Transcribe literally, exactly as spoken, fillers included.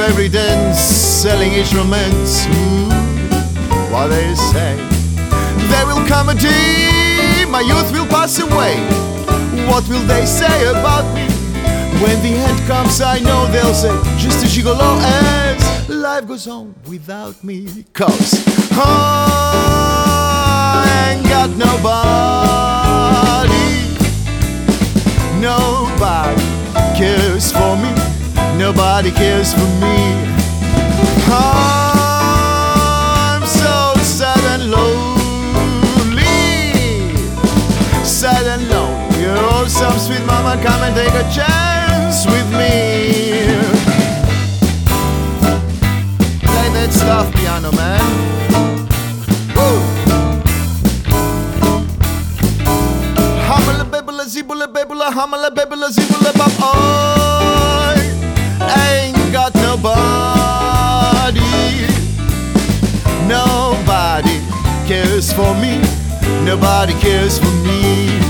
every dance, selling instruments. Ooh, what they say. There will come a day, my youth will pass away. What will they say about me? When the end comes, I know they'll say, just a gigolo as life goes on without me. Cause I ain't got nobody. Nobody cares for me. Nobody cares for me. I'm so sad and lonely. Sad and lonely. Oh, some sweet mama, come and take a chance with me. Play that stuff, piano man. Woo! Hamala bebula zibula bebula, hamala bebula zibula bab. I ain't got nobody. Nobody cares for me. Nobody cares for me.